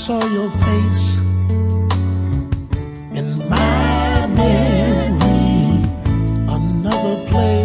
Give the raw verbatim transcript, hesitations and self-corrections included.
saw your face in my memory, another place.